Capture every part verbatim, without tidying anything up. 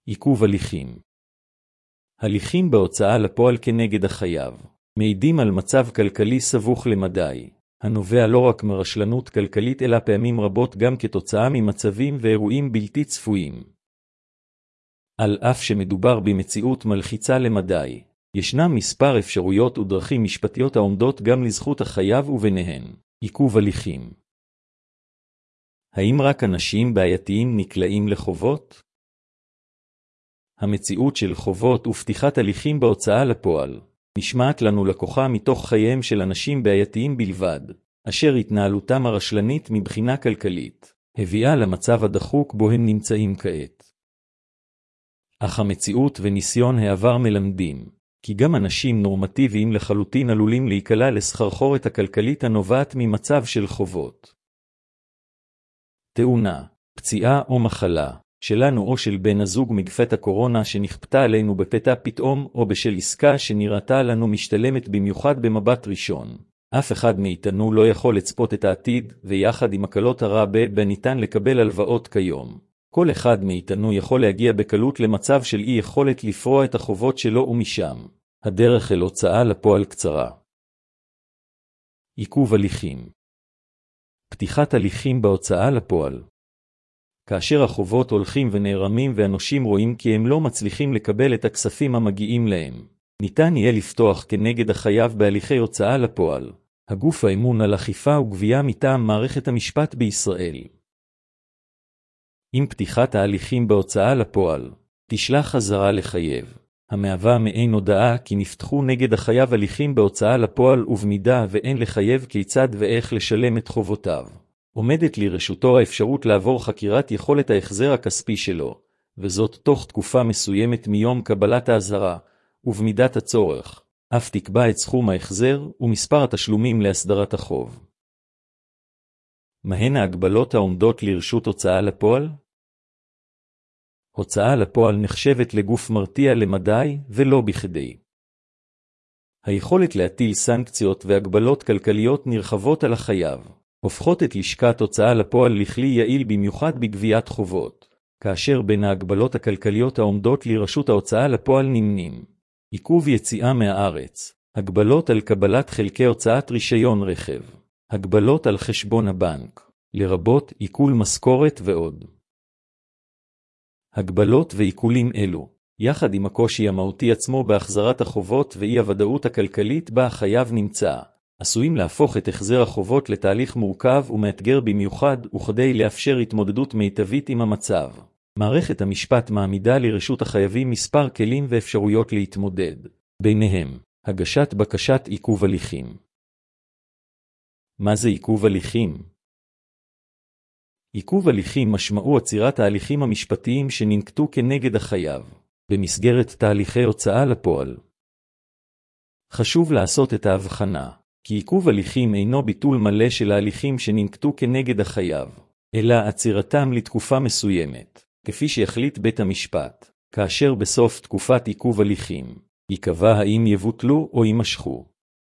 עיכוב הליכים. הליכים בהוצאה לפועל כנגד החייב מעידים על מצב כלכלי סבוך למדי, הנובע לא רק מרשלנות כלכלית אלא פעמים רבות גם כתוצאה ממצבים ואירועים בלתי צפויים. על אף שמדובר במציאות מלחיצה למדי, ישנם מספר אפשרויות ודרכים משפטיות העומדות גם לזכות החייב וביניהן עיכוב הליכים. האם רק אנשים בעייתיים נקלעים לחובות? המציאות של חובות ופתיחת הליכים בהוצאה לפועל נשמעת לנו לקוחה מתוך חייהם של אנשים בעייתיים בלבד, אשר התנהלותם הרשלנית מבחינה כלכלית הביאה למצב הדחוק בו הם נמצאים כעת. אך המציאות וניסיון העבר מלמדים כי גם אנשים נורמטיביים לחלוטין עלולים להיקלע לסחרחורת הכלכלית הנובעת ממצב של חובות. תאונה, פציעה או מחלה, שלנו או של בן הזוג מגפת הקורונה שנכפתה עלינו בפתע פתאום או בשל עסקה שנראתה לנו משתלמת במיוחד במבט ראשון. אף אחד מאיתנו לא יכול לצפות את העתיד, ויחד עם הקלות הרע בה ניתן לקבל הלוואות כיום. כל אחד מאיתנו יכול להגיע בקלות למצב של אי יכולת לפרוע את החובות שלו ומשם. הדרך אל הוצאה לפועל קצרה. עיכוב הליכים. פתיחת הליכים בהוצאה לפועל. כאשר החובות הולכים ונערמים ואנושים רואים כי הם לא מצליחים לקבל את הכספים המגיעים להם, ניתן יהיה לפתוח כנגד החייב בהליכי הוצאה לפועל, הגוף האמון על אכיפה וגבייה מטעם מערכת המשפט בישראל. עם פתיחת ההליכים בהוצאה לפועל, תשלח חזרה לחייב, המהווה מעין הודעה כי נפתחו נגד החייב הליכים בהוצאה לפועל ובמידה ואין לחייב כיצד ואיך לשלם את חובותיו. עומדת לרשותו האפשרות לעבור חקירת יכולת ההחזר הכספי שלו, וזאת תוך תקופה מסוימת מיום קבלת האזהרה, ובמידת הצורך, אף תקבע את סכום ההחזר ומספר התשלומים להסדרת החוב. מהן ההגבלות העומדות לרשות הוצאה לפועל? הוצאה לפועל נחשבת לגוף מרתיע למדי ולא בכדי. היכולת להטיל סנקציות והגבלות כלכליות נרחבות על החייב, הופכות את לשכת הוצאה לפועל לכלי יעיל במיוחד בגביית חובות, כאשר בין ההגבלות הכלכליות העומדות לרשות ההוצאה לפועל נמנים עיכוב יציאה מהארץ, הגבלות על קבלת חלקי הוצאת רישיון רכב, הגבלות על חשבון הבנק, לרבות עיקול משכורת ועוד. הגבלות ועיקולים אלו, יחד עם הקושי המהותי עצמו בהחזרת החובות ואי הוודאות הכלכלית בה החייב נמצא, עשויים להפוך את החזר החובות לתהליך מורכב ומאתגר במיוחד, וכדי לאפשר התמודדות מיטבית עם המצב. מערכת המשפט מעמידה לרשות החייבים מספר כלים ואפשרויות להתמודד, ביניהם הגשת בקשת עיכוב הליכים. מה זה עיכוב הליכים? עיכוב הליכים משמעו עצירת ההליכים המשפטיים שננקטו כנגד החייב, במסגרת תהליכי הוצאה לפועל. חשוב לעשות את ההבחנה, כי עיכוב הליכים אינו ביטול מלא של ההליכים שננקטו כנגד החייב, אלא עצירתם לתקופה מסוימת, כפי שיחליט בית המשפט, כאשר בסוף תקופת עיכוב הליכים, יקבע האם יבוטלו או יימשכו.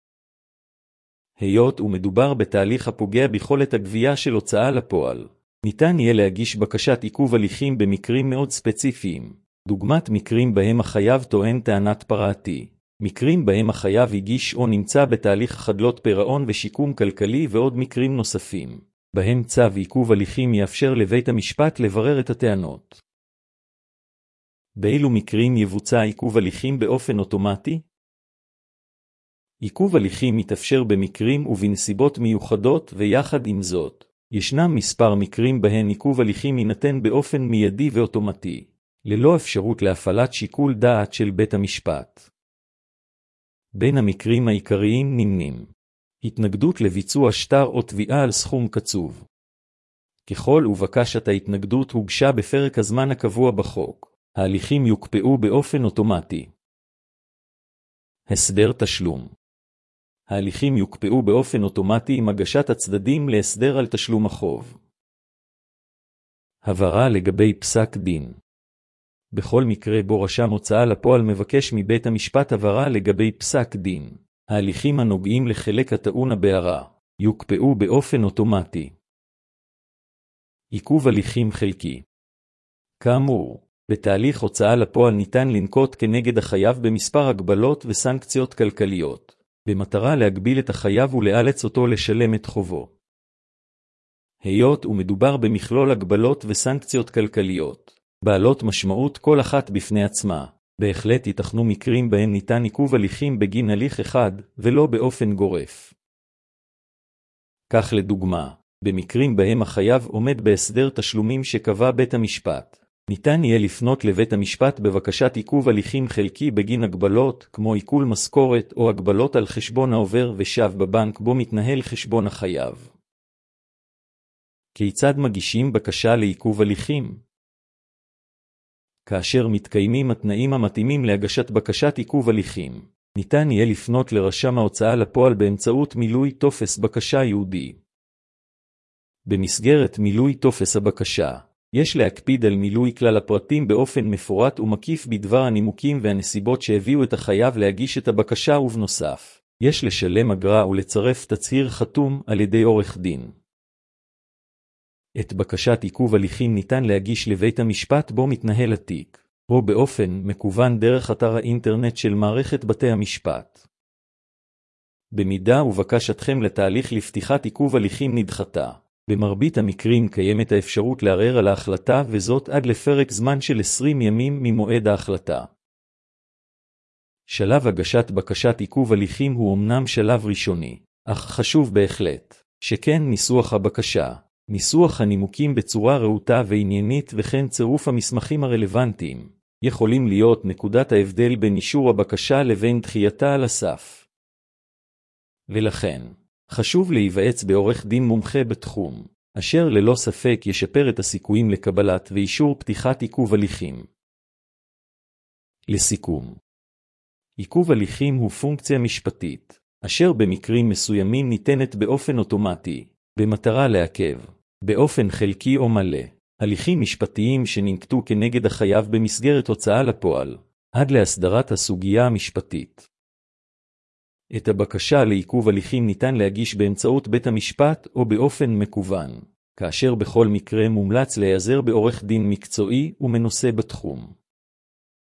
היות ומדובר בתהליך הפוגע ביכולת הגבייה של הוצאה לפועל, ניתן יהיה להגיש בקשת עיכוב הליכים במקרים מאוד ספציפיים, דוגמת מקרים בהם החייב טוען טענת פרעתי, מקרים בהם החייב הגיש או נמצא בתהליך חדלות פירעון ושיקום כלכלי ועוד מקרים נוספים, בהם צו עיכוב הליכים יאפשר לבית המשפט לברר את הטענות. באילו מקרים יבוצע עיכוב הליכים באופן אוטומטי? עיכוב הליכים מתאפשר במקרים ובנסיבות מיוחדות, ויחד עם זאת, ישנם מספר מקרים בהן עיכוב הליכים יינתן באופן מיידי ואוטומטי, ללא אפשרות להפעלת שיקול דעת של בית המשפט. בין המקרים העיקריים נמנים התנגדות לביצוע שטר או תביעה על סכום קצוב. ככל ובקשת ההתנגדות הוגשה בפרק הזמן הקבוע בחוק, ההליכים יוקפאו באופן אוטומטי. הסדר תשלום. ההליכים יוקפאו באופן אוטומטי עם הגשת הצדדים להסדר על תשלום החוב. הבהרה לגבי פסק דין. בכל מקרה בו רשם הוצאה לפועל מבקש מבית המשפט הבהרה לגבי פסק דין, ההליכים הנוגעים לחלק הטעון הבהרה יוקפאו באופן אוטומטי. עיכוב הליכים חלקי. כאמור, בתהליך הוצאה לפועל ניתן לנקוט כנגד החייב במספר הגבלות וסנקציות כלכליות, במטרה להגביל את החייב ולאלץ אותו לשלם את חובו. היות ומדובר במכלול הגבלות וסנקציות כלכליות, בעלות משמעות כל אחת בפני עצמה, בהחלט ייתכנו מקרים בהם ניתן עיכוב הליכים בגין הליך אחד, ולא באופן גורף. כך לדוגמה, במקרים בהם החייב עומד בהסדר תשלומים שקבע בית המשפט, ניתן יהיה לפנות לבית המשפט בבקשת עיכוב הליכים חלקי בגין הגבלות, כמו עיקול משכורת או הגבלות על חשבון העובר ושב בבנק בו מתנהל חשבון החייב. כיצד מגישים בקשה לעיכוב הליכים? כאשר מתקיימים התנאים המתאימים להגשת בקשת עיכוב הליכים, ניתן יהיה לפנות לרשם ההוצאה לפועל באמצעות מילוי טופס בקשה ייעודי. במסגרת מילוי טופס הבקשה, יש להקפיד על מילוי כלל הפרטים באופן מפורט ומקיף בדבר הנימוקים והנסיבות שהביאו את החייב להגיש את הבקשה, ובנוסף, יש לשלם אגרה ולצרף תצהיר חתום על ידי עורך דין. את בקשת עיכוב הליכים ניתן להגיש לבית המשפט בו מתנהל התיק, או באופן מקוון דרך אתר האינטרנט של מערכת בתי המשפט. במידה ובקשתכם לתהליך לפתיחת עיכוב הליכים נדחתה, במרבית המקרים קיימת האפשרות לערער על ההחלטה, וזאת עד לפרק זמן של עשרים ימים ממועד ההחלטה. שלב הגשת בקשת עיכוב הליכים הוא אמנם שלב ראשוני, אך חשוב בהחלט, שכן ניסוח הבקשה, ניסוח הנימוקים בצורה רהוטה ועניינית וכן צירוף המסמכים הרלוונטיים, יכולים להיות נקודת ההבדל בין אישור הבקשה לבין דחייתה על הסף. ולכן, חשוב להיוועץ בעורך דין מומחה בתחום, אשר ללא ספק ישפר את הסיכויים לקבלת ואישור פתיחת עיכוב הליכים. לסיכום, עיכוב הליכים הוא פונקציה משפטית, אשר במקרים מסוימים ניתנת באופן אוטומטי, במטרה לעכב, באופן חלקי או מלא, הליכים משפטיים שננקטו כנגד החייב במסגרת הוצאה לפועל, עד להסדרת הסוגיה המשפטית. את הבקשה לעיכוב הליכים ניתן להגיש באמצעות בית המשפט או באופן מקוון, כאשר בכל מקרה מומלץ להיעזר בעורך דין מקצועי ומנוסה בתחום.